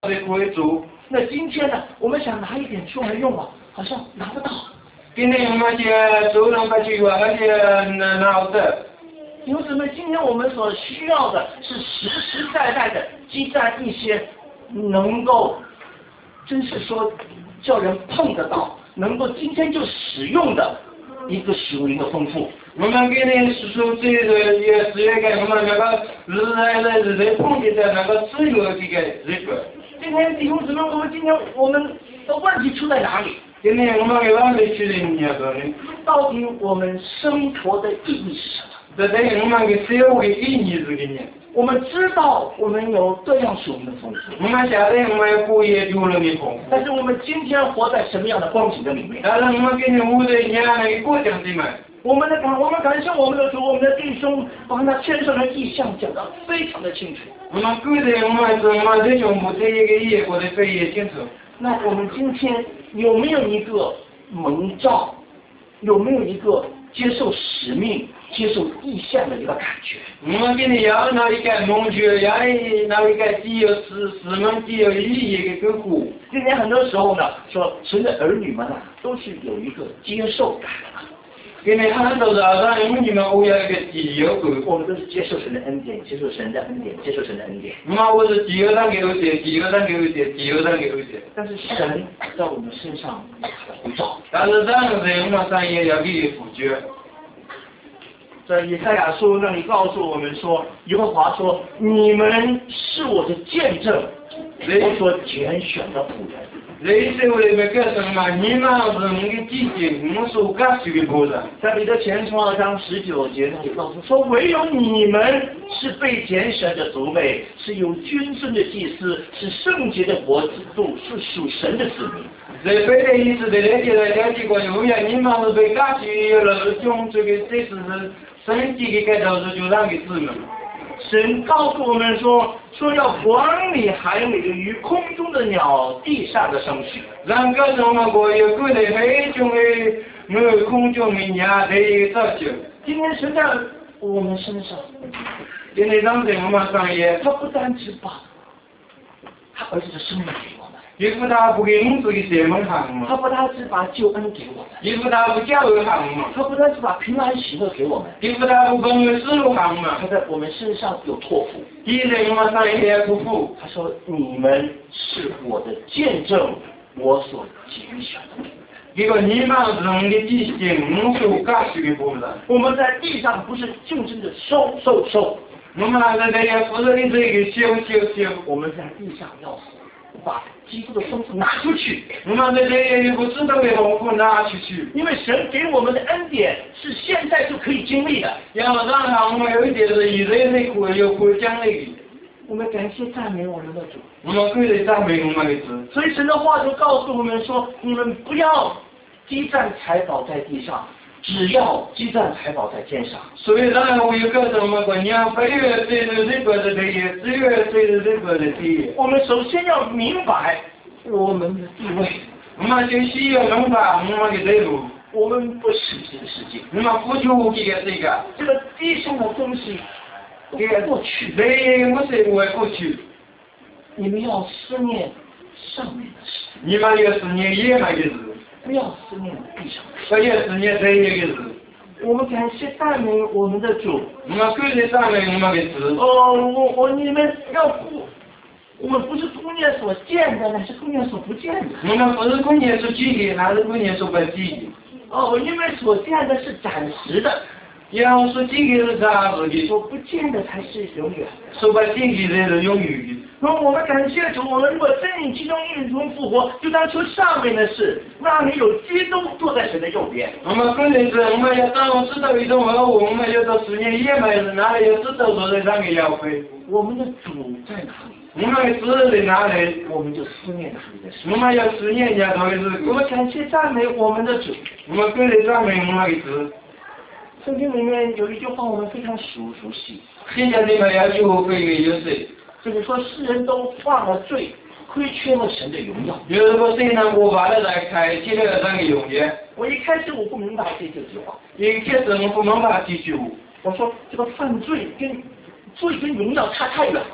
为主。 那今天呢，我们想拿一点出来用啊，好像拿不到。 今天我们就手上把去用，而且拿的。 因此呢，今天我们所需要的是实实在在的积攒一些能够，真是说叫人碰得到，能够今天就使用的一个属灵的丰富。 我们给你说这个也是一个我们那个日来碰的那个自由这个日子。 今天弟兄姊妹，我们的问题出在哪里？ 今天我们给哪里去的你要说呢？ 到底我们生活的意义是什么？ 这等于我们给社会意义是给你。 我们知道我们有各样属灵的丰富， 我们晓得我们有过也有了的丰富， 但是我们今天活在什么样的光景的里面？ 但是我们给你活在一样的过程里面。 我们感谢我们的主，我们的弟兄把他天上的意象讲得非常的清楚。 我们个人，我们弟兄不这一个也过得非常清楚。 那我们今天有没有一个蒙召？有没有一个接受使命、接受意象的一个感觉？ 我们今天要拿一个蒙觉，要拿一个既有使命、既有意义的个股。 今天很多时候呢，说神的儿女们啊，都是有一个接受感的。 今天很多早上你们我要一个自由感， 我们都是接受神的恩典，接受神的恩典，接受神的恩典。 我是自由上给我点，自由上给我点，自由上给我点。 但是神在我们身上有他的呼召。 但是这样子我们上也要给你付决。 在以赛亚书那里告诉我们说，耶和华说：“你们是我的见证，我所拣选的仆人。” 这是为了干什么？你们是我的弟兄，我所感受的仆人。 在彼得前书2章19节那里告诉说：“唯有你们是被拣选的族类，是有君尊的祭司，是圣洁的国度，是属神的子民。” 在别的意思的了解过，永远你们是被感觉了用这是神级的改造是就让给子民。 神告诉我们说要管理海里的鱼、空中的鸟、地上的牲畜。 让个什么国有个的海中的空中的鸟的造就。 今天神在我们身上， 今天让在我们上也， 他不单只把他儿子的生命给我们， 因为他不给我们这个什么行嘛， 他不单只把救恩给我们， 因为他不教育行嘛， 他不单只把平安喜乐给我们， 因为他不跟我们思路行嘛， 他在我们身上有托付。 第一在我们上也不服， 他说：“你们是我的见证，我所拣选的。” 一个你们是我的弟兄，我所感受的仆人。 我们在地上不是竞争的收， 我们还在这个负责的这个修。 我们在地上要把基督的丰富拿出去。 我们在这个不知道的丰富拿出去。 因为神给我们的恩典是现在就可以经历的。 要让我们有一点是以人的苦有过奖励的。 我们感谢赞美我们的主。 我们可以赞美我们的主。 所以神的话就告诉我们说：你们不要积攒财宝在地上，只要积攒财宝在天上。 所以让我有个什么观念？飞跃对着这个的第一，飞跃对着这个的第一。 我们首先要明白我们的地位。 我们就需要明白我们的道路。 我们不是这个世界。 我们不求这个地上的东西给过去。 对，我是为过去。 你们要思念上面的事。 你们要思念野外的事。 不要思念地上的事。 不要思念这一个事。 我们感谢赞美我们的主。 我们感谢赞美我们的主。 你们要不，我们不是公念所见的，乃是公念所不见的。 我们不是公念所见的，乃是公念所不见的。 因为所见的是暂时的， 要所见的是暂时的， 所不见的才是永远的。 所不见的才是永远的。 那我们感谢主，我们如果真以其中一种复活，就当求上面的事，让你有基督坐在神的右边。 我们个人是，我们要当知道一种和我们要到10年也没是哪里要知道坐在上面要回。 我们的主在哪里？ 我们的主在哪里？ 我们就思念哪里的事。 我们要思念家头的事。 我们感谢赞美我们的主。 我们个人赞美我们的主。 圣经里面有一句话我们非常熟悉。 现在你们要去我会有谁？ 就是说世人都犯了罪，亏缺了神的荣耀。 有什么谁能我把它来开启了那个永远？ 我一开始我不明白这句话。 一开始我不明白这句话。 我说这个犯罪跟荣耀差太远了。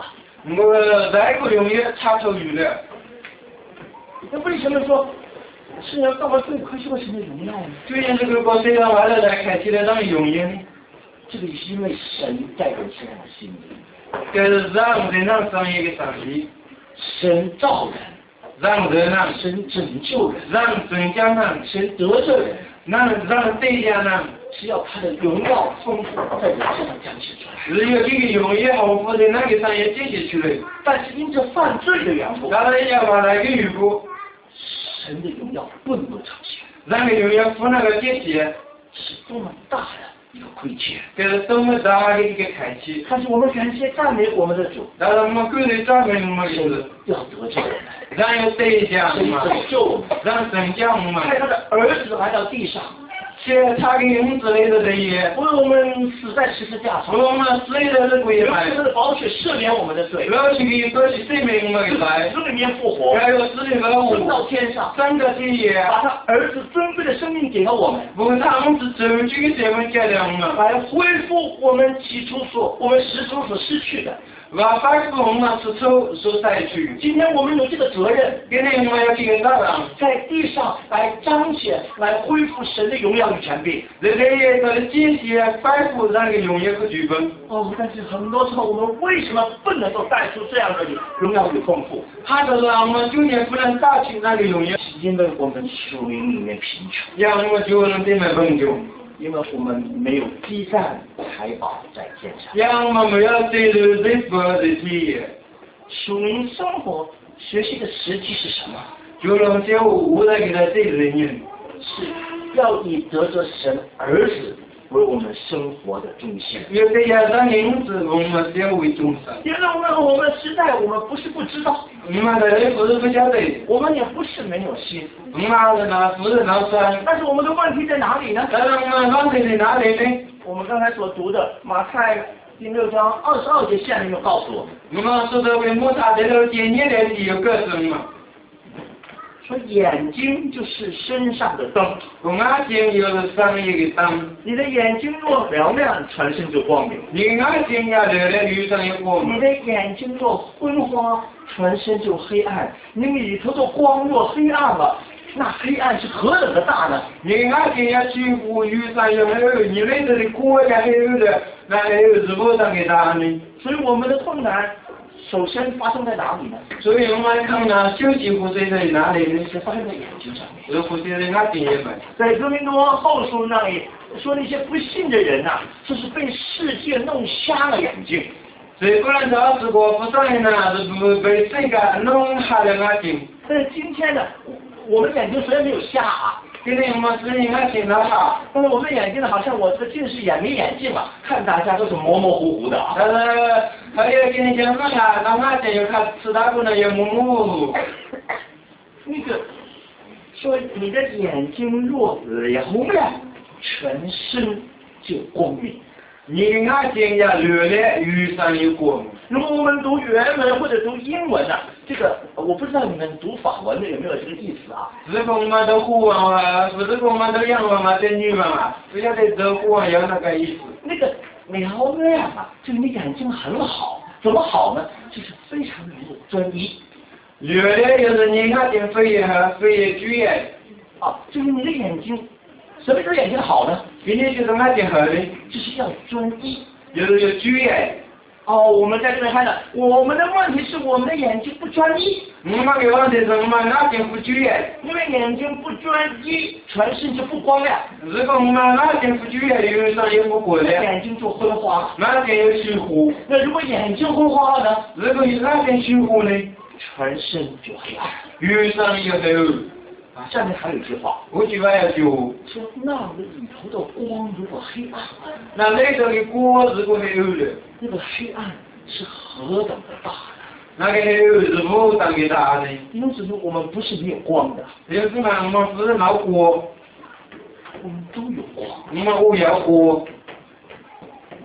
我再个永远插手语了。 那为什么说是要干嘛最快修神的荣耀呢？ 最近这个国虽然完了才开启了让永远呢， 这个是因为神在人身上的心里， 这是让人让上一个上帝， 神造人， 让人让神拯救人， 让真将让神得着人， 让对家让。 是要他的荣耀丰富在人身上彰显出来。 只有这个永远好富的那个商业解决出来， 但是因着犯罪的缘故， 当然要把那个预估， 神的荣耀不能够彰显， 那个永远付那个解决， 是多么大的一个亏欠。 这是多么大的一个开启。 但是我们感谢赞美我们的主， 当然我们个人赞美我们的神是， 要得救我们， 让有对家神嘛， 拯救我们， 让真将我们， 派他的儿子来到地上， 写他给我们之类的这些， 为我们死在十字架上， 我们之类的这鬼用来， 他的宝血赦免我们的罪， 要去给多去证明我们的来， 从里面复活， 还有死里和升到我， 天上， 三个这些， 把他儿子尊贵的生命给了我们， 不过他们是走这个社会阶段嘛， 来恢复我们起初我们始终所失去的。 把反复我们是抽所采取。 今天我们有这个责任， 今天我们要这个大人， 在地上来彰显、来恢复神的荣耀与权柄。 人类也在间接反复让个永远和剧本。 哦，但是很多时候我们为什么不能够带出这样的荣耀与丰富？ 他就是我们就也不能打起那个永远， 是因为我们属灵里面贫穷， 让我们就能这么丰富。 因为我们没有积攒财宝在天上。 让我们没有对着这个的体验， 属灵生活学习的实际是什么？ 就能就无的给他这个人， 是要以得着神儿子为我们生活的中心。 有这样的名字，我们要为中心。 因为我们时代，我们不是不知道， 我们的人不是不晓得， 我们也不是没有心， 我们的那不是那酸， 但是我们的问题在哪里呢？ 但是我们问题在哪里呢？ 我们刚才所读的马太第6章22节下面又告诉我们， 我们说的为摩擦这个检验的是有个什么？ 说眼睛就是身上的灯， 我眼睛有了上一个灯， 你的眼睛若嘹亮，全身就光明； 你眼睛要亮亮，遇上有光你的眼睛若昏花，全身就黑暗。你里头的光若黑暗了，那黑暗是何等的大呢？ 你眼睛要去乎遇上有没有？你那里的锅呀还有的，那还有是不上给他呢？ 所以我们的困难首先发生在哪里呢？ 所以我们看到休息湖水在哪里呢？ 是发生在眼睛上面。 这湖水在眼睛也买。 在哥林多后书那里说，那些不信的人呐、就是被世界弄瞎了眼睛。 所以不然说是国不上呢，是不被这个弄瞎了眼睛。 但是今天呢，我们眼睛虽然没有瞎啊， 今天我们是眼睛的好， 但是我们眼睛呢，好像我这个近视眼没眼镜啊，看大家都是模模糊糊的啊。 但是还有跟你讲说呀，那眼睛又看吃大姑娘也模模糊糊。 那个说你的眼睛若嘹亮，全身就光明。 你的眼睛要略亮，遇上有光。 如果我们读原文或者读英文啊，这个我不知道你们读法文的有没有这个意思啊？ 是我们的虎王啊，不是我们的羊王啊，这女王啊，不晓得这虎王有那个意思。 那个嘹亮啊，就是你眼睛很好，怎么好呢？就是非常的专一。 略亮就是你眼睛飞也好，飞也巨眼。 啊，就是你的眼睛，什么时候眼睛好呢？ 今天就是眼睛好的， 就是要专一。 就是有巨眼。 哦，我们在这边看的，我们的问题是我们的眼睛不专一。 我们的问题是我们眼睛不巨眼。 因为眼睛不专一，全身就不光亮。 如果我们眼睛不巨眼，有上也不过亮， 眼睛就昏花。 眼睛有虚糊。 那如果眼睛昏花了呢？ 如果有眼睛虚糊呢， 全身就黑暗。 有上有黑。 啊，下面还有一句话， 我句话要说， 说那里头的光如果黑暗， 那里头的果如果黑暗了， 那个黑暗是何等的大呢？ 那个黑暗是何等的大呢？ 弟兄姊妹，我们不是没有光的， 就是嘛，我们不是闹光， 我们都有光。 我们都要光。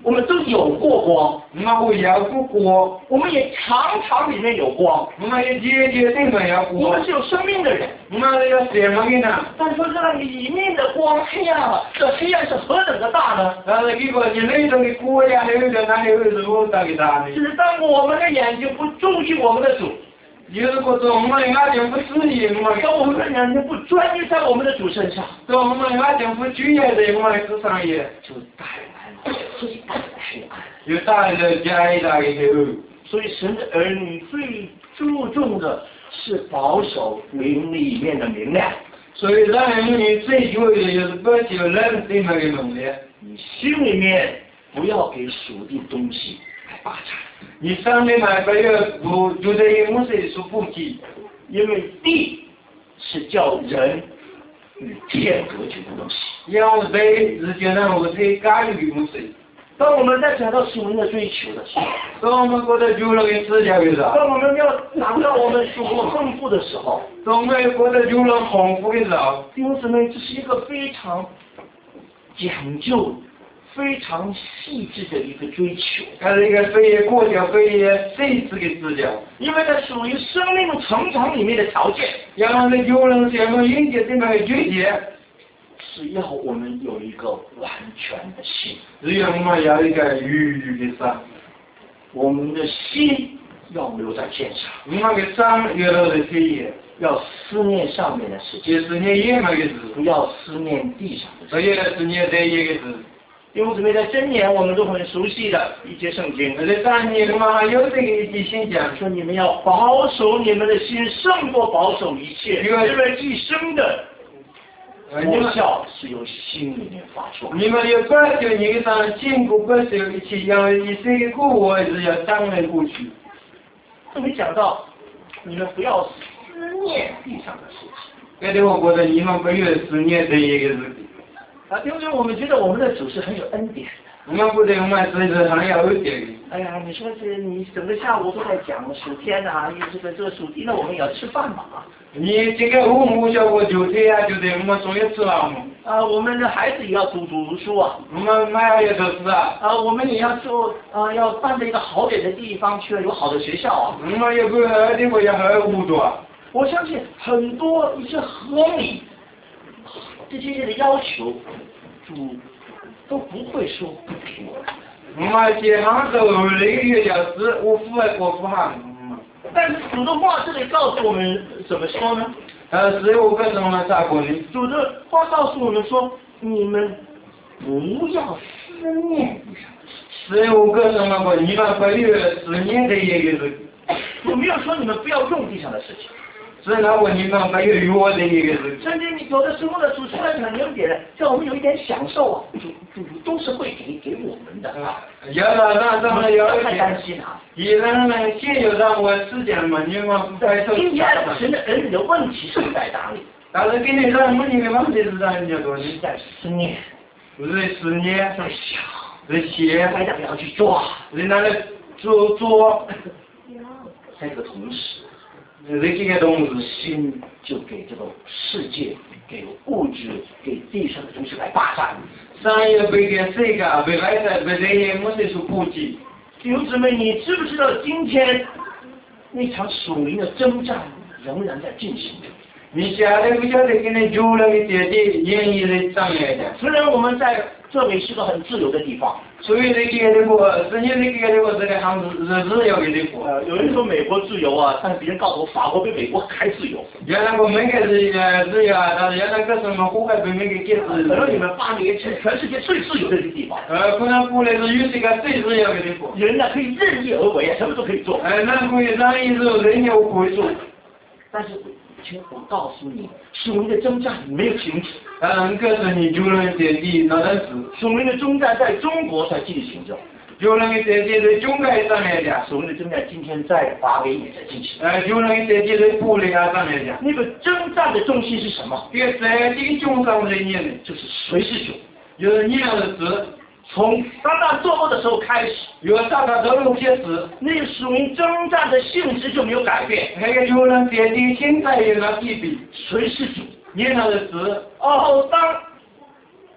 我们都有过光， 我要过光， 我们也常常里面有光， 我们也节节对没有光， 我们是有生命的人。 我们要什么呢？ 但是说这个里面的光黑暗了，这黑暗是何等的大呢？ 但是结果你那种的光呀，还有点那有什么大的大呢？ 就是当我们的眼睛不注意我们的主， 就是说我们眼睛不注意当我们的眼睛不专一在我们的主身上， 当我们眼睛不注意在我们的身上也就带来了最大的黑暗。 有大的加一大的黑暗。 所以神的儿女最注重的是保守灵里面的明亮。 所以让你追求的就是保守人里面的能力。 你心里面不要给属地东西来霸占。 你上面买不要不就得用木水所补给， 因为地是叫人与天隔绝的东西。 要对是觉得我最干预木水。 当我们在讲到属灵的追求的时候， 当我们觉得主人的指教的时候， 当我们要拿到我们属灵丰富的时候， 当我们觉得主人丰富的时候， 弟兄姊妹，这是一个非常讲究、非常细致的一个追求。 它是一个非常过条、非常细致的指教， 因为它属于生命成长里面的条件。 让那主人什么迎接这么的拒绝， 是要我们有一个完全的心， 只有我们要一个愉悦的心， 我们的心要留在天上， 我们的心越来越体验， 要思念上面的事情， 就是你眼目的事， 不要思念地上的事。 所以是你在一个事。 弟兄姊妹，在箴言我们都很熟悉的一节圣经， 而且当年我们还有这个一句信讲， 说你们要保守你们的心，胜过保守一切，因为一生的果效是由心里面发出。 你们要保守你的上经过保守一切，要一生的过活是要当然过去。 这里讲到，你们不要思念地上的事情。 这里我觉得你们不要思念这一个事情。 弟兄姊妹，我们觉得我们的主是很有恩典的。 我们觉得我们是很有恩典的。 哎呀，你说是你整个下午都在讲属天啊，这个属地，那我们也要吃饭嘛啊。 你这个父母叫我就这样，就得我们总要吃饭嘛。 我们的孩子也要读书啊。 我们买也都是啊。 我们也要做要搬到一个好点的地方去，有好的学校啊。 我们有个好的国家好舞蹈。 我相信很多一些合理这些的要求，主都不会说不给我们。 我们这行是2个小时，我付还过付行。 但是主的话这里告诉我们怎么说呢 ？15个钟头咋过呢？ 主的话告诉我们说，你们不要思念地上的事情。 15个钟头过，你们不要思念的一个事。 有没有说你们不要用地上的事情？ 是那我你们不要用我的一个事。 甚至你有的时候呢，主虽然很有点，叫我们有一点享受啊，主都是会给我们的啊。 要让咱们要太担心啊！ 一人呢，先有让我时间嘛，你们白头。 今天神的儿女的问题是在哪里？ 但是给你让我们的问题是让人家多， 你在思念， 不是思念， 在想， 在想， 还要不要去做？ 你拿来做， 在这个同时。 这几个东西， 心就给这个世界、给物质、给地上的东西来霸占。 商业被给世界、被外在、被这些东西所普及。 弟兄姊妹，你知不知道今天那场属灵的征战仍然在进行着？ 你晓得不晓得跟你主人的姐姐演绎的障碍的？ 虽然我们在这里是个很自由的地方， 所以这个的我，是你这个的我这个行是自由的地方。 有人说美国自由啊，但是别人告诉我法国比美国还自由。 原来我们个是自由啊，但是原来个什么国家比美国更自由。 可能你们巴黎是全世界最自由的一个地方。 可能过来是有这个最自由的地方。 人呢可以任意而为啊，什么都可以做。 那可以让一种人有可以做。 但是，请我告诉你，属灵的征战没有停止。 可是你主人姐姐那阵子， 属灵的征战在中国在进行着。 主人的姐姐在中国上来讲， 属灵的征战今天在华为也在进行。 主人的姐姐在玻璃上来讲， 那个征战的重心是什么？ 在这个中上人念的， 就是谁是主， 就是你样的字。 从撒旦作恶的时候开始， 有撒旦走路开始， 那个属灵征战的性质就没有改变。 那个主人姐姐现在有那地比， 谁是主？ 念他的字。 当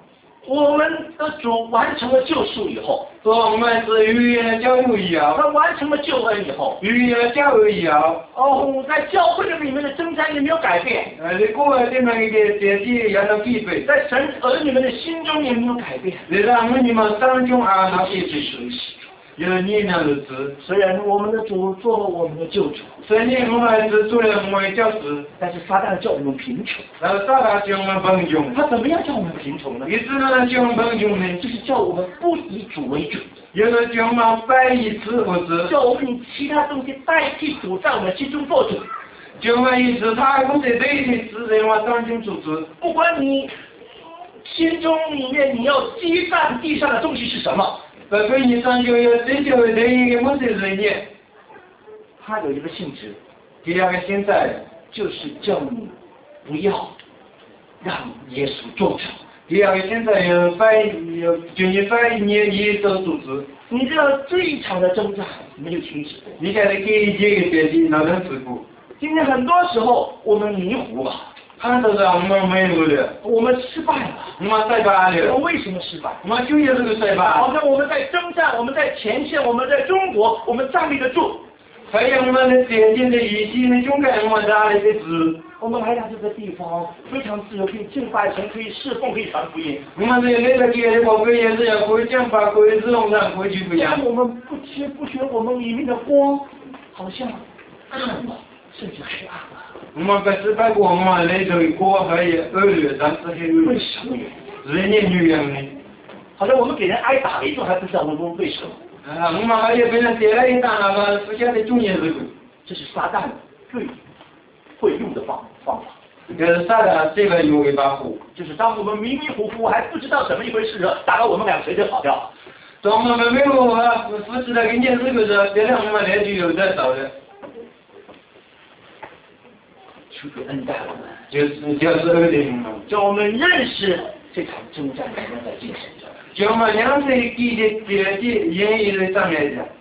我们的主完成了救赎以后， 说我们是逾越了教育以后， 他完成了救恩以后， 逾越了教育以后， 在教会的里面的征战也没有改变， 你过了这么一个阶级也能必备， 在神儿女们的心中也没有改变。 你让你们当中啊那必备，有你那日子， 虽然我们的主做了我们的救主， 虽然我们是做了我们的教师， 但是撒旦叫我们贫穷。 然后撒旦叫我们贫穷， 他怎么样叫我们贫穷呢？ 你知道叫我们贫穷呢？ 就是叫我们不以主为主， 有的叫我们反以此为主， 叫我们以其他东西代替主在我们心中做主。 叫我们以其他东西代替主在我们当中做主。 不管你心中里面你要积攒地上的东西是什么， 不管你上就要追求的一个目的人员， 它有一个性质， 第二个现在就是叫你不要让耶稣做主。 第二个现在有就你反你耶稣做主。 你知道这一场的征战没有停止。 你现在给这个决定哪能止步？ 今天很多时候我们迷糊了， 看到我们没有了， 我们失败了。 我们失败了。 我们为什么失败？ 我们就有这个失败。 好像我们在征战，我们在前线，我们在中国，我们站立得住。 还有我们的前进的一心的勇敢，我们打了一个字。 我们来到这个地方非常自由，可以敬拜神，可以侍奉，可以传福音。 我们在那个地方可以也是要可以讲法，可以自动上可以去不一样。 但我们不知不觉，我们里面的光好像暗了，甚至黑暗了。 我们不是把我们那头过还有恶劣，但是很为什么？ 人也女人呢？ 好像我们给人挨打了一顿，还不知道我们为什么。 我们还有被人跌了一打，那个不晓得重要这个。 这是撒旦最会用的方法。 就是撒旦这个有一把火， 就是当我们迷迷糊糊还不知道怎么一回事时，打到我们俩谁就跑掉了。 当我们没有不知道跟件事个时，别让我们来就有在找的。 求主恩待我们， 就是恶灵嘛， 叫我们认识这场征战仍然在进行着。 叫我们两岁记的节言语的上来讲。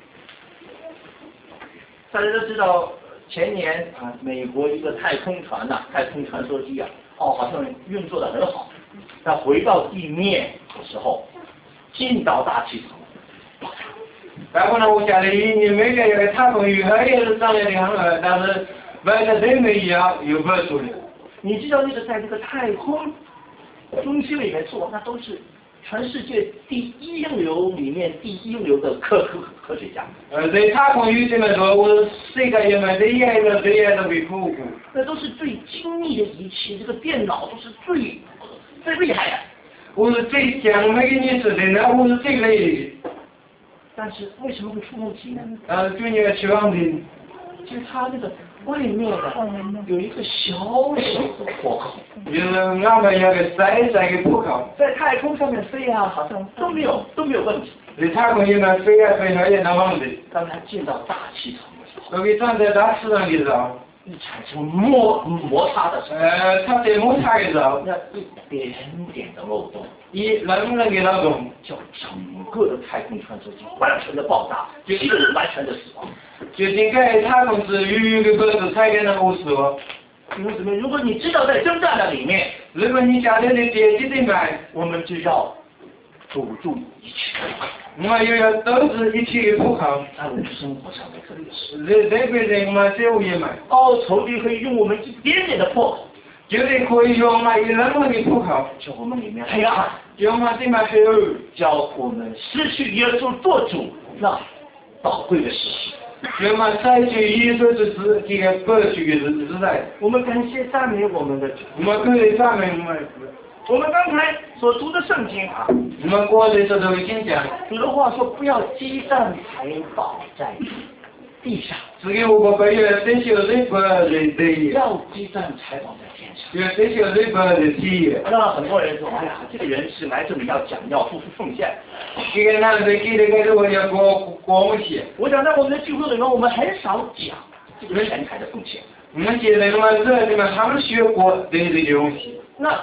大家都知道，前年美国一个太空船太空传输机好像运作得很好，但回到地面的时候，进到大气层爆炸。 然后呢，我家里你每个月太空鱼还也是上来的很但是外头人没一样有不说的。 你知道那个在这个太空中心里面做，那都是全世界第一流里面第一流的科学家。 在太空鱼这么多，我世界也没这样的被苦苦。 那都是最精密的仪器，这个电脑都是最厉害的。 我是最强没给你说的，那我是最累的。 但是为什么会出问题呢？ 就你个期望的。 其实它那个外面有一个小小的破口， 就是俺们要个塞个破口， 在太空上面飞好像都没有问题。 在太空里面飞也能忘的。 当它进到大气层的时候， 都给站在大气上的时候， 一产生摩擦的时候， 它在摩擦的时候， 那一点点的漏洞， 能给漏洞， 叫整个的太空传输机完全的爆炸，机器完全的死亡。 就应该太空是有个不是才给人死亡。 因为什么？如果你知道在征战的里面， 如果你家里的阶级的买， 我们就要堵住一切。 我们又要都是一起破口， 在我们生活上面特别是这个人嘛，这我也买。 仇敌可以用我们一点点的破口， 就是可以用嘛，一任何的破口， 叫我们里面黑暗， 叫嘛这么黑暗， 叫我们失去耶稣做主那宝贵的事情。 叫嘛采取耶稣之时这个过去的时代。 我们感谢赞美我们的主， 我们可以赞美我们。 我们刚才所读的圣经我们过去这都已经讲， 主的话说不要积攒财宝在地上， 只给我们不要追求任何人的， 要积攒财宝在天上。 要追求任何的体验。 那很多人说，哎呀，这个人是来这里要讲要付出奉献。 这个男的给那个我要贡献。 我想在我们的聚会里面，我们很少讲这个钱财的奉献。 我们现在我们这里面他们学过这些东西。 那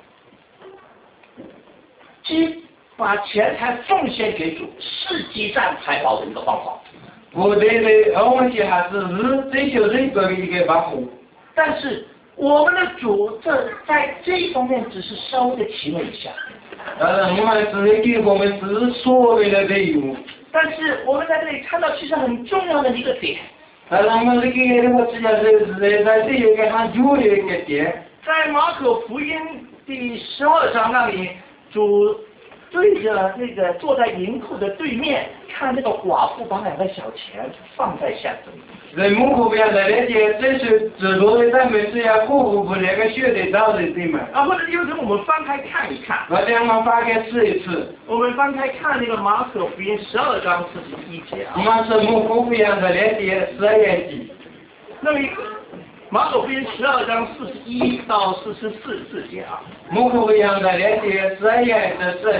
把钱财奉献给主，是积攒财宝的一个方法。 我对的，我们还是追求任何的一个保护。 但是我们的主在这一方面只是稍微的提了一下。 但是我们只给我们只所谓的理由。 但是我们在这里看到，其实很重要的一个点。 但是我们这个这个只要是在这一个很重要的一个点， 在马可福音第12章那里，主对着那个坐在银库的对面，看那个寡妇把2个小钱放在下头。 在门口边的那些，这是指多的咱们这些户不那个学的到的对吗？ 啊，或者有时候我们翻开看一看。 我这样发给试一次。 我们翻开看那个马可福音12章41节啊。 我们是门口边的那些12节。 那么马可福音12章41到44节啊。 门口边的那些12的14。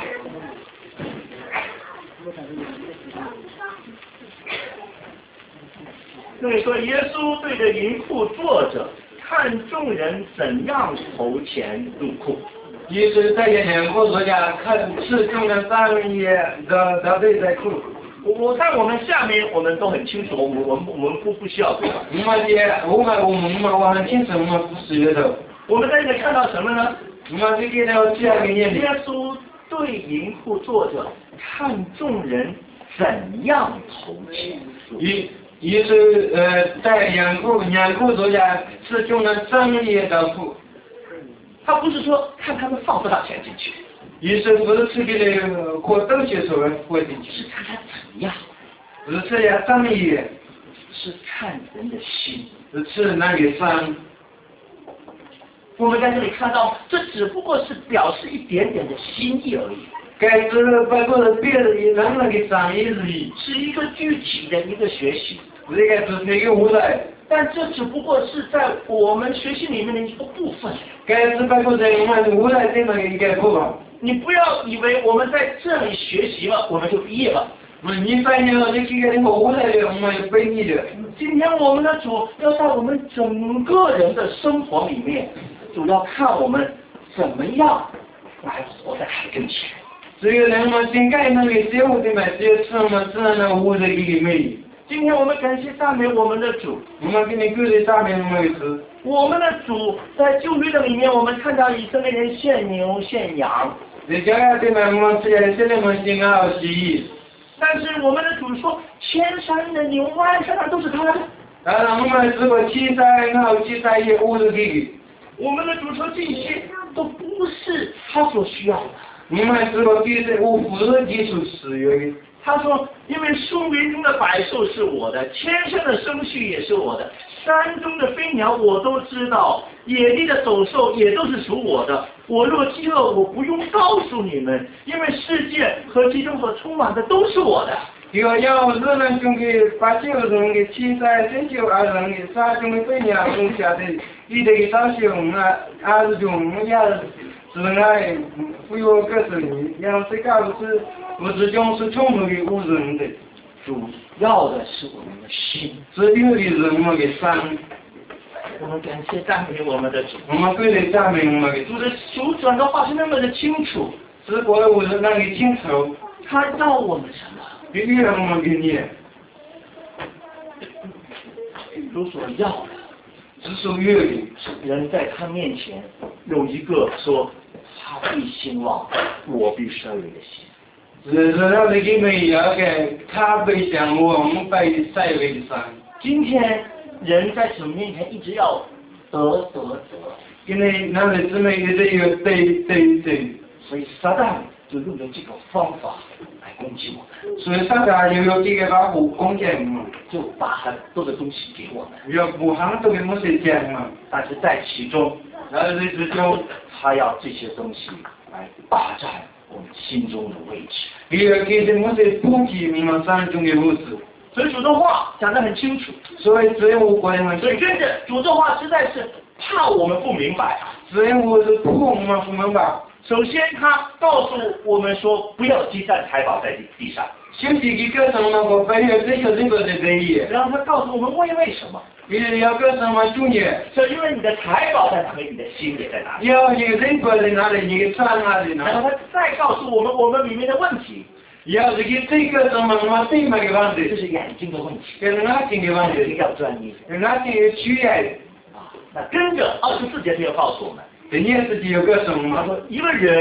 那里说，耶稣对着银库坐着，看众人怎样投钱入库。 也是在银库坐下看是众人3页的对在库。 我在我们下面，我们都很清楚，我们不需要对吧？ 我很清楚，我们不需要的。 我们在这里看到什么呢？ 我们这个要这样的念。 耶稣对银库坐着，看众人怎样投钱。 也是在银库坐下是众人3页的库。 他不是说看他们放多少钱进去。 也是不是给那个活动些所谓活进去， 是看他怎样， 不是这样3页， 是看人的心， 是那个3。 我们在这里看到，这只不过是表示一点点的心意而已。 该是包括了别的人那个3页而已， 是一个具体的一个学习。 这个只是一个舞台。 但这只不过是在我们学习里面的一个部分。 该是包括在我们舞台这么一个部分。 你不要以为我们在这里学习了，我们就毕业了。 你发现了这个舞台的，我们就毕业了。 今天我们的主要在我们整个人的生活里面，主要看我们怎么样来活在他跟前。 只有让我们应该那个结婚的嘛，只有是我们自然的舞台里面。 今天我们感谢赞美我们的主， 我们给你鼓励赞美我们的主。 我们的主在旧约的里面，我们看到以色列人献牛献羊。 你这样对嘛？我们现在我们心好喜。 但是我们的主说，千山的牛万山的都是他的。 当然我们如果7山好7山也无是给。 我们的主说这些都不是他所需要的。 我们如果给是无不是技术使用的。 他说，因为树林中的百兽是我的，天上的牲畜也是我的，山中的飞鸟我都知道，野地的走兽也都是属我的。我若饥饿，我不用告诉你们，因为世界和其中所充满的都是我的。 要人中的8九人的7山7九2人的山中的飞鸟中下的，一的少熊啊，2种也是爱不有个是你，要这个不是就是充满的无人的。 主要的是我们的心， 只有的人我们的心。 我们感谢赞美我们的主。 我们归来赞美我们的主。 主讲的话是那么的清楚， 只不过我是那里清楚。 他要我们什么？ 必须让我们给你。 主所要的， 只属于的。 人在他面前有一个说，他必兴旺，我必衰微的心。 是让你们要给他被向我们被衰微的心。 今天人在主面前一直要得， 因为那里姊妹一直有对， 所以撒旦就用了这个方法来攻击我们。 所以撒旦又有这个法武攻击我们， 就把很多的东西给我们， 要不很多的东西讲嘛。 但是在其中， 之中， 他要这些东西来霸占我们心中的位置。 要给这东西补给我们心中的位置。 所以主的话讲得很清楚， 所以只有我关嘛。 所以跟着主的话实在是怕我们不明白啊。 只有我是不我不明白。 首先他告诉我们说，不要积攒财宝在地上。 休息一个什么我非要追求这个的这一。 然后他告诉我们为什么？ 要个什么重点？ 是因为你的财宝在哪里，你的心也在哪里。 要你的人格在哪里，你的善哪里呢？ 然后他再告诉我们里面的问题。 要是给这个什么对嘛的问题， 这是眼睛的问题， 跟眼睛的问题要专一， 跟眼睛有区别。 那跟着24节就要告诉我们， 这件事情有个什么？ 他说一个人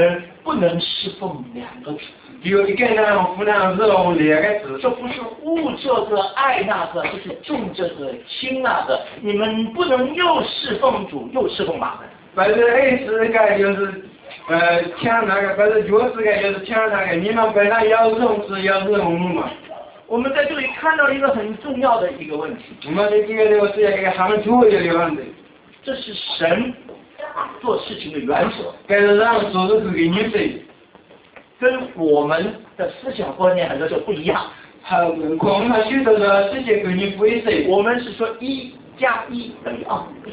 不能侍奉两个主。 有一个人不能用两个字， 这不是恶这个爱那个，就是重这个轻那个。你们不能又侍奉主又侍奉马门。 不是爱是个就是抢那个，不是就是个就是抢那个。你们本来要用是要用嘛。 我们在这里看到一个很重要的一个问题。 我们这个就是一个很重要的问题。 这是神做事情的原则。 该是让做的是给你谁？ 跟我们的思想观念很多时候不一样。 我们许多的这些跟你不一样。 我们是说1+1等于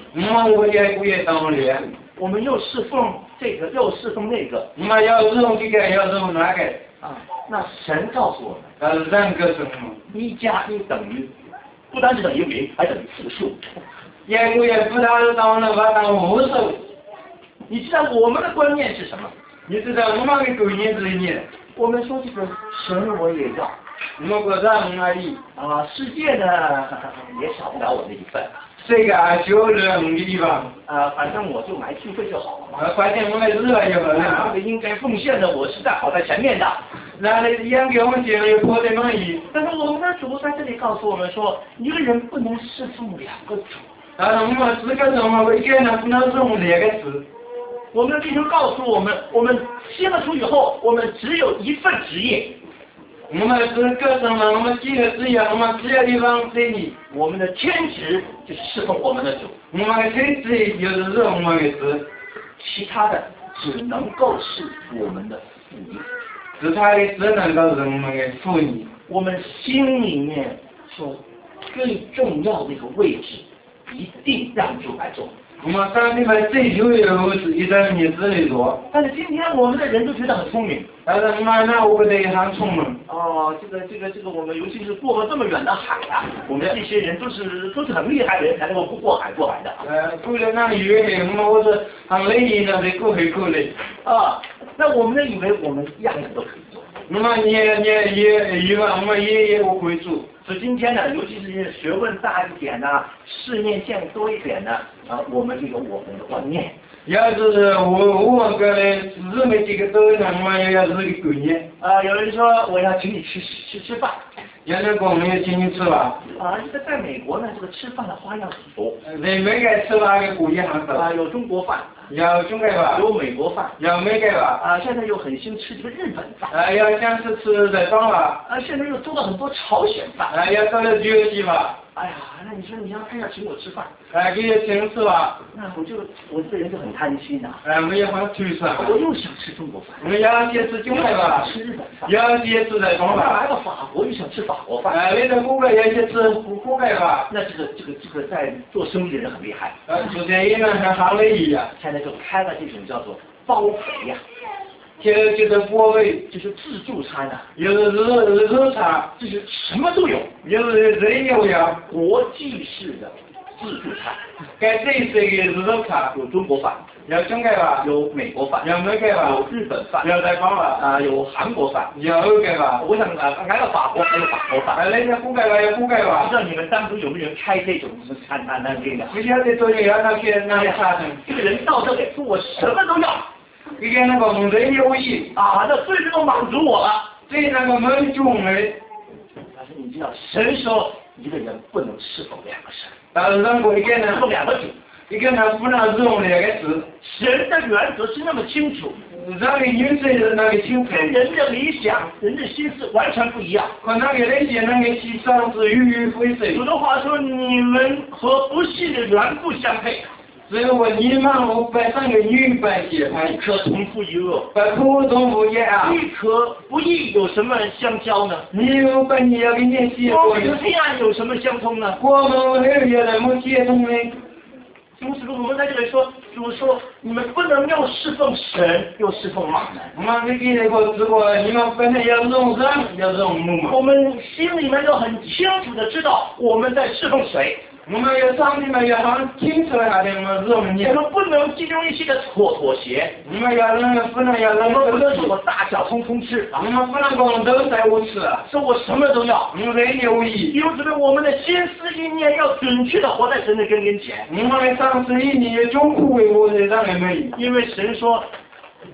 2。 我也当然。 我们又侍奉这个，又侍奉那个。 我们要用这个，要用那个。 那神告诉我们， 人格什么 ？1+1等于，不单是等于0，还等于复数。 我也不当当了，我当无数。 你知道我们的观念是什么？ 你知道我们的观念是你？ 我们说这个神我也要， 我们国家而已。 世界呢也少不了我的一份。 这个就是我们的地方。 反正我就来聚会就好了。 反正我们热就好了。 这个应该奉献的，我是在跑在前面的。 那你演给我们讲有破的满意。 但是我们的主在这里告诉我们说，一个人不能侍奉两个主。 我们资格上我们一个人不能用两个字。 我们的弟兄告诉我们，我们信了主以后，我们只有一份职业。 我们资格上我们记得职业，我们只有一份职业。 我们的天职就是侍奉我们的主。 我们的天职就是我们的职， 其他的只能够是我们的副业。 其他的只能够是我们的副业。 我们心里面说最重要的一个位置，一定让主来做。 我们当地们最重要的位置一定你自己做。 但是今天我们的人都觉得很聪明。 但是我们那我觉得很聪明。 这个我们尤其是过了这么远的海啊，我们这些人都是很厉害的人才能够过海过来的。 过了那远海，我是很累的，得过海过来。 那我们以为我们样样都可以做。 那么也以为我们也会做。 所以今天呢，尤其是学问大一点呢，世面见多一点呢，我们就有我们的观念。 要是我个人日没几个都能嘛，要是个观念。 有人说我要请你吃饭。 有人跟我们也请你吃饭。 在美国呢，这个吃饭的花样很多。 在每个吃饭的国家很多。 有中国饭。 有中国饭。 有美国饭。 有美国饭。 现在又很兴吃这个日本饭。 要想吃日本饭。 现在又做了很多朝鲜饭。 要做了绝西饭。 哎呀，那你说你要请我吃饭， 给你请吃饭， 那我这个人就很贪心呐。 我也很推算。 我又想吃中国饭， 我要先吃中国饭， 吃日本饭， 要先吃日本饭。 来到法国又想吃法国饭， 来到国外要先吃国外饭。 那这个在做生意的人很厉害。 做生意呢很行业呀， 现在就开了这种叫做包肥呀。 就是包围， 就是自助餐啊， 有日餐， 就是什么都有， 有人有呀， 国际式的自助餐。 该这是个日餐， 有中国饭， 有中国饭， 有美国饭， 有美国饭， 有日本饭， 有台湾饭， 有韩国饭， 有欧国饭。 我想来到法国还有法国饭， 来到国外还有国外饭。 不知道你们当初有没有人开这种餐那边的？ 不晓得昨天要那些啥的， 这个人到这里说我什么都要。 一个那个人有意那最能够满足我了。 对那个满足的。 但是你知道，神说一个人不能侍奉两个神。 但是让我一个人侍奉两个主， 一个人不能用两个字。 神的原则是那么清楚， 让你原则是那个清楚。 跟人的理想、人的心思完全不一样。 和那个理想、那个思想是与非非。 有的话说，你们和不信的人不相配。 所以我你们我本身个女本血派， 一颗同父一恶， 本普通不一样， 一颗不义有什么相交呢？ 你有本你要跟你写光明黑暗有什么相通呢？ 我们还有人没写通的。 因此，我们在这里说，主说你们不能又侍奉神，又侍奉马门。 我们给那个直播，你们本来要用人，要用木嘛。 我们心里面要很清楚的知道我们在侍奉谁。 我们要上里面要很清楚下的我们用你。 我们不能其中一些的妥协。 我们要人不能要人。 我们不能说我大小通通吃。 我们不能讲都在我吃。 说我什么都要。 我们人有意。 因此呢，我们的心思意念要准确的活在神的跟前。 我们的上司意念中苦为我的让人们。 因为神说，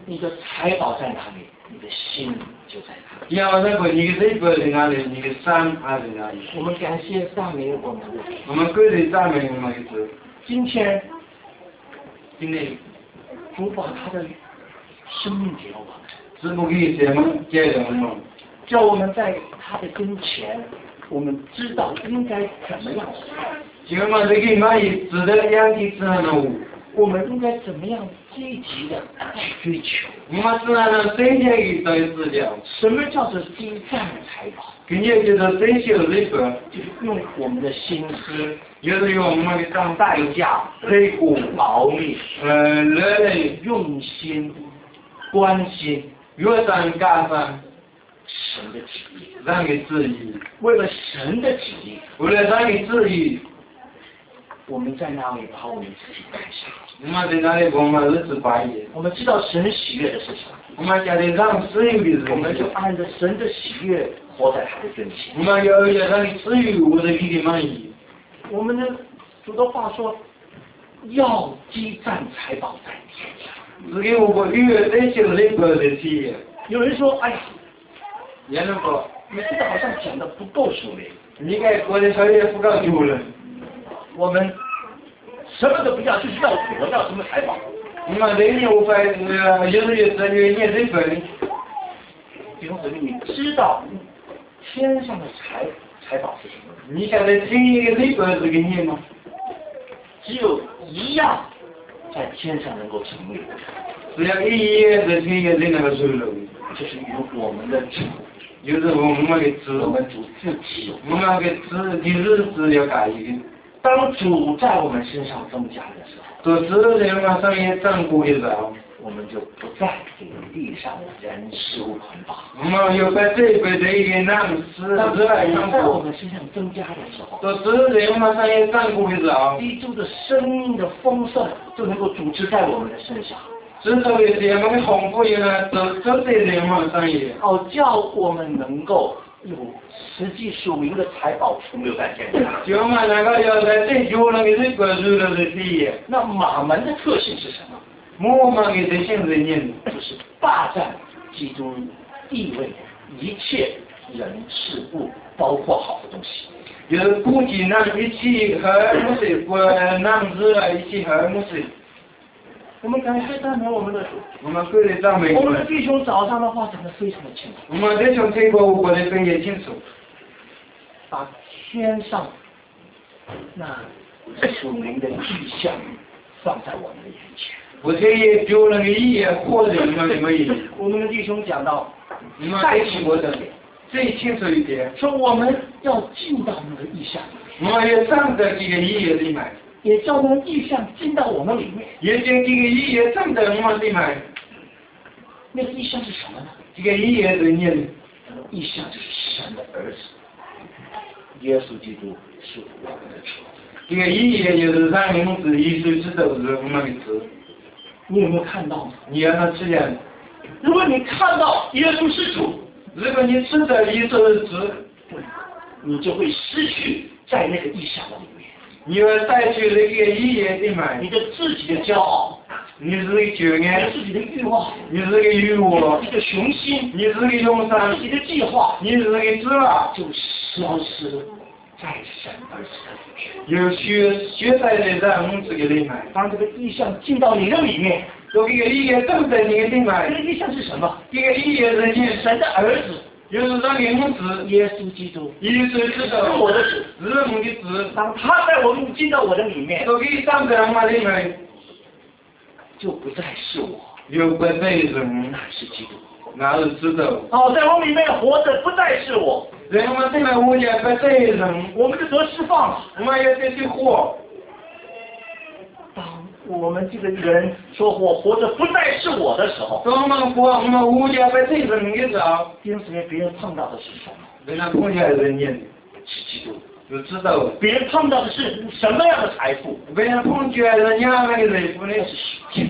你的财宝在哪里，你的心就在哪里。 要那个你的这个在哪里，你的山还在哪里？ 我们感谢赞美我们的主。 我们跪在赞美我们的主。 今天今天主把他的生命给了我们， 是不给什么给了我们， 叫我们在他的跟前，我们知道应该怎么样活， 就我们这个满意值得养的只能我们应该怎么样积极的去追求。 我们只能真切的在思想。 什么叫做积攒财宝？ 今天就是真修这个， 就是用我们的心思， 就是用我们的当代价、 累骨、 劳力、 热泪、 用心、关心越上加上神的旨意， 让你旨意， 为了神的旨意， 为了让你旨意， 我们在那里把我们自己带下。 我们在那里我们日子白夜， 我们知道神喜悦的是什么， 我们家里让自由的我们就人， 按着神的喜悦活在他的跟前。 我们要让你自由，我的你的满意。 我们的主的话说，要积攒财宝在天上。 只给我越真修这个的体验。 有人说，哎呀， 也能够， 你这个好像讲的不够熟练。 你该过的小也不够久了。 我们什么都不要，就是要主，要什么财宝。 我们这年无法越年这份， 弟兄姊妹，你知道天上的财宝是什么？ 你现在听一个这个这个年吗？ 只有一样在天上能够成立， 只要一夜的听一个这那个收入， 就是由我们的主， 就是我们的主， 我们主自己。 我们的主的日子要改一个。 当主在我们身上增加的时候， 做知道人马上也掌握的时候， 我们就不再给地上的人事物捆绑。 我们要把这个的一个难事当主来掌在我握。 们身上增加的时候， 做知道人马上也掌握的时候， 基督的生命的丰盛就能够主持在我们的身上， 知道的是我们丰富的呢，做这人马上也。 好叫我们能够有实际属灵的财宝存留在天上。 就我们那个要在追求那个这个日子的体验， 那马门的特性是什么？ 我们给这些人就是霸占基督地位，一切人事物，包括好的东西。 就是估计那一起和木水，那日了一起和木水。 我们感谢赞美我们的主。 我们各人赞美我们的弟兄早上的话讲得非常的清楚， 我们弟兄听过我的分也清楚， 把天上那属灵的意象放在我们的眼前。 我这也就那个一眼或者那个什么意思， 我们的弟兄讲到， 我们再清楚的，最清楚一点， 说我们要进到那个意象里面， 我们要站在这个一眼里面， 也叫那个意象进到我们里面。 也将这个一眼站在我们里面， 那个意象是什么呢？ 这个一眼是你， 意象就是神的儿子，耶稣基督是我们的主。 这个一眼就是让我们是耶稣基督是我们的主。 你有没有看到呢？ 你让他这样， 如果你看到耶稣是主， 如果你知道耶稣是主， 你就会失去在那个意象的里面， 你要带去这个一眼里面， 你的自己的骄傲， 你是个救你恩， 自己的欲望， 你是个欲望， 你的雄心， 你是个勇士， 自己的计划， 你是个指望， 就消失在神儿子的里面。 有血在的在我们这个里面， 当这个意象进到你的里面， 这个一眼站在你的里这面， 个意象是什么？ 这个一眼是你神的儿子就是让你们子， 耶稣基督耶稣知是道， 我的主。 是我们的子， 当他在我们进到我的里面， 都给站在我们里面， 就不再是我， 有不在人， 那是基督。 那是知道， 哦，在我里面活着不再是我， 人们这个物业不在人， 我们就得释放了。 我们要得去活。 当我们这个人说我活着不再是我的时候， 当我们活，我们物业不在人的时候， 弟兄姊妹，别人碰到的是什么？ 人家碰见人家是基督。 就知道， 别人碰到的是什么样的财富？ 别人碰见人家那个人夫呢那是属天的财富。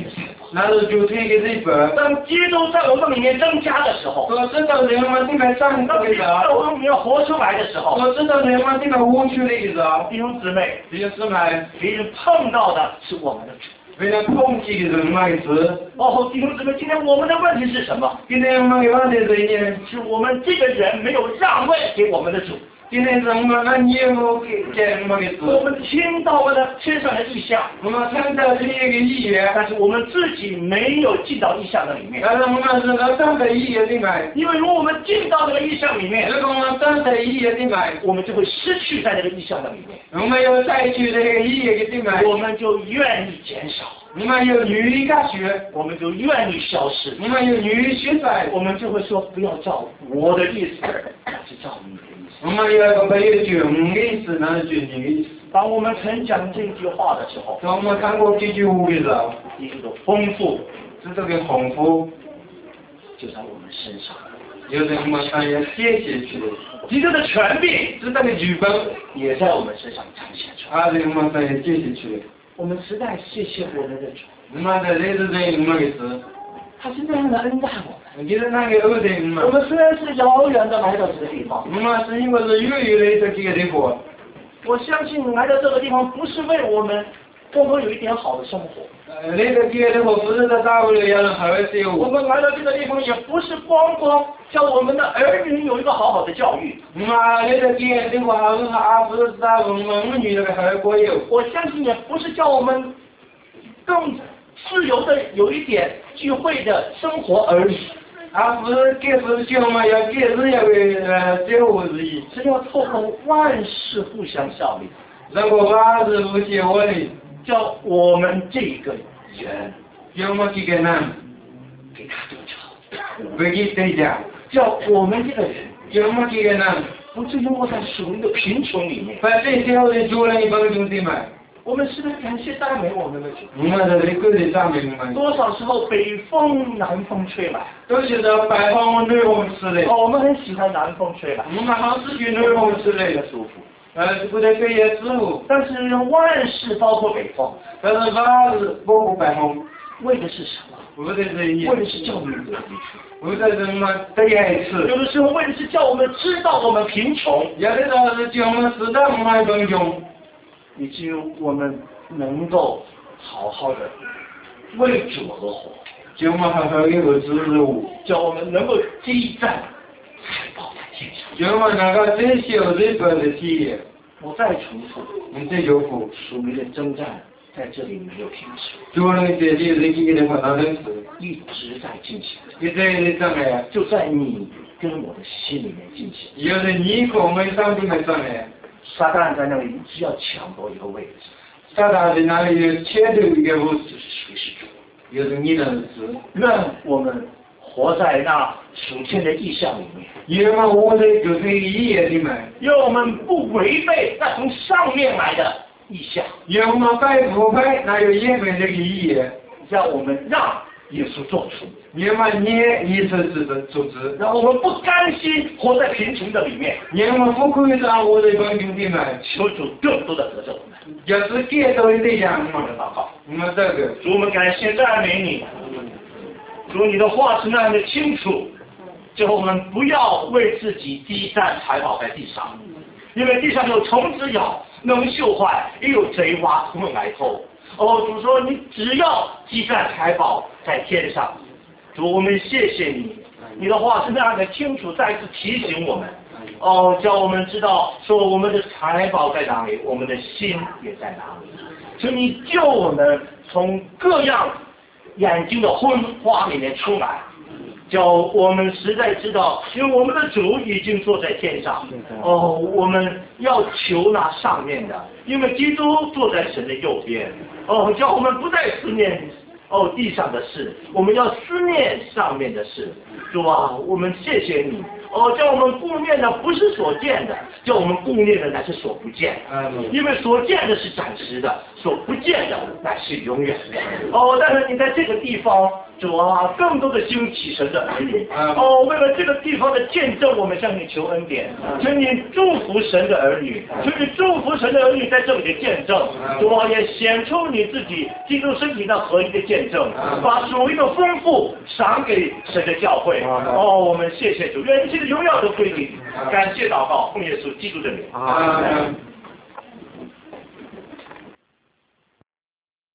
那是主推给这个。 当基督在我们里面增加的时候， 我知道人们定来上当基督在我们里面活出来的时候， 我知道人们定来活出来的时候， 弟兄姊妹， 弟兄姊妹， 别人碰到的是我们的主。 为了攻击的人嘛是。 哦，弟兄姊妹，今天我们的问题是什么？ 今天我们的问题是是我们这个人没有让位给我们的主。 今天是我们的业务给我们的主。 我们听到了天上的异象， 我们看到这一个意愿， 但是我们自己没有进到异象的里面。 但是我们是站在意愿里面。 因为如果我们进到这个异象里面， 如果我们站在意愿里面， 我们就会失去在这个异象的里面。 我们要再去这个意愿里面， 我们就愿意减少。 我们有女大学， 我们就愿意消失。 我们有女学在， 我们就会说不要照我的意思，而是照你的意思。 我们有一个没有就你的意思，那是就你的意思。 当我们曾讲这句话的时候， 当我们看过这句话的时候， 一个丰富， 是这个丰富就在我们身上。 有人我们想要谢谢去的， 基督的权柄是这个剧本也在我们身上彰显出来。 还是我们想要谢谢去的。 我们实在谢谢我们的主， 我们在这是对我们的事， 他是那样的恩待我们。 你是那个二代嘛？ 我们虽然是遥远的来到这个地方， 我们是因为是远远的这个地方。 我相信来到这个地方不是为我们共同有一点好的生活。 那个地方不是在大陆里要好的生我活。 们来到这个地方也不是光叫我们的儿女有一个好好的教育。 我们那个地方不是在我们女那个好过有。 我相信也不是叫我们更自由的有一点聚会的生活而已。 不是给是叫我们要给人家的生活而已。 是要透过万事互相效力， 如果万事不协我的， 叫我们这个人叫我们这个人给他得着， 不给对家， 叫我们这个人叫我们这个人不至于落在属灵的贫穷里面。 把这些我的主人一帮兄弟们。 我们是不是感谢赞美我们的主？ 我们的这个的赞美我们。 多少时候北风南风吹来， 都觉得北方暖风吃的。 我们很喜欢南风吹来， 我们好是去暖风吃的舒服。 不得给也舒服。 但是万事包括北风， 但是万事包括北风， 为的是什么？ 为的是为的是叫我们得益处。 为的是我们得益处。 有的时候为的是叫我们知道我们贫穷， 有的时候是叫我们知道我们贫穷， 以至于我们能够好好的为主而活， 叫我们好好的有知足， 叫我们能够积攒财宝在天上。 叫我们能够珍惜日本的体验。 我再重复， 我们这就服属灵的征战在这里没有停止， 主人这里人给的话当然是一直在进行， 一直在上来， 就在你跟我的心里面进行。 有的你和我们上帝们上来， 撒旦在那里一直要抢夺一个位置， 撒旦在那里有牵头一个位置， 谁是主？ 有的你的是。 愿我们活在那属天的意象里面， 因为我的就是意愿里面， 愿我们不违背那从上面来的意象， 因为我们拜不拜那有也没这个意愿， 让我们让耶稣做主， 因为你一直是组织， 让我们不甘心活在贫穷的里面， 因为我们不可以让我的帮兄弟们， 求主更多的得着我们。 要是给到一点样我们祷告， 我们这个主，我们感谢赞美你，主，你的话是那样的清楚，叫我们不要为自己积攒财宝在地上，因为地上有虫子咬，能锈坏，也有贼挖土来偷。主说你只要积攒财宝在天上。主，我们谢谢你，你的话是那样的清楚，再次提醒我们。叫我们知道说我们的财宝在哪里，我们的心也在哪里。求你救我们从各样眼睛的昏花里面出来，叫我们实在知道，因为我们的主已经坐在天上。我们要求那上面的，因为基督坐在神的右边。叫我们不再思念地上的事，我们要思念上面的事。主啊，我们谢谢你。叫我们顾念的不是所见的，叫我们顾念的乃是所不见的。因为所见的是暂时的， 所不见的乃是永远的。哦，但是你在这个地方，主啊，更多的兴起神的儿女。哦，为了这个地方的见证，我们向你求恩典，求你祝福神的儿女，求你祝福神的儿女在这里的见证。主啊，也显出你自己基督身体那合一的见证，把属灵的丰富赏给神的教会。哦，我们谢谢主，愿一切的荣耀都归给你。感谢祷告，奉耶稣基督的名。 阿门。